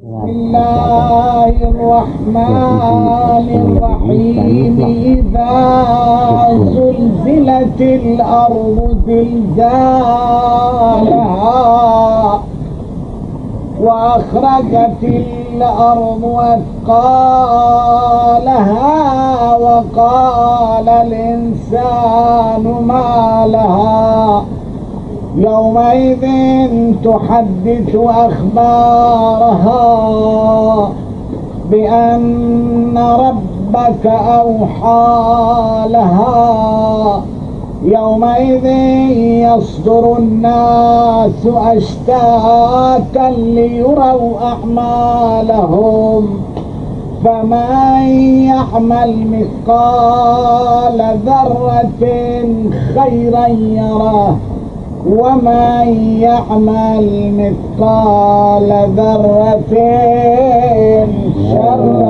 بسم الله الرحمن الرحيم. إذا زلزلت الأرض زلزالها وأخرجت الأرض أثقالها وقال الإنسان ما لها يومئذ تحدث أخبارها بأن ربك أوحى لها يومئذ يصدر الناس أشتاتا ليروا أعمالهم فمن يعمل مثقال ذرة خيرا يره ومن يعمل مثقال ذرة شرا